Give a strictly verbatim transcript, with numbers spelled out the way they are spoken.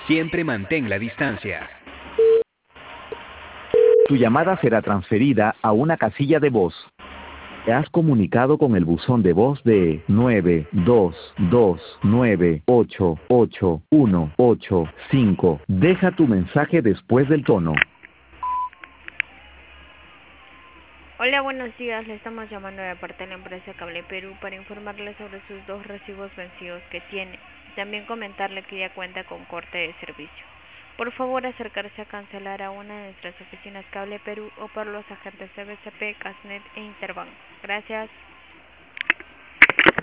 Siempre mantén la distancia. Tu llamada será transferida a una casilla de voz. Te has comunicado con el buzón de voz de nueve dos dos nueve ocho ocho uno ocho cinco. Deja tu mensaje después del tono. Hola, buenos días. Le estamos llamando de parte de la empresa Cable Perú para informarle sobre sus dos recibos vencidos que tiene. También comentarle que ya cuenta con corte de servicio. Por favor, acercarse a cancelar a una de nuestras oficinas Cable Perú o por los agentes C B C P, Casnet e Interbank. Gracias.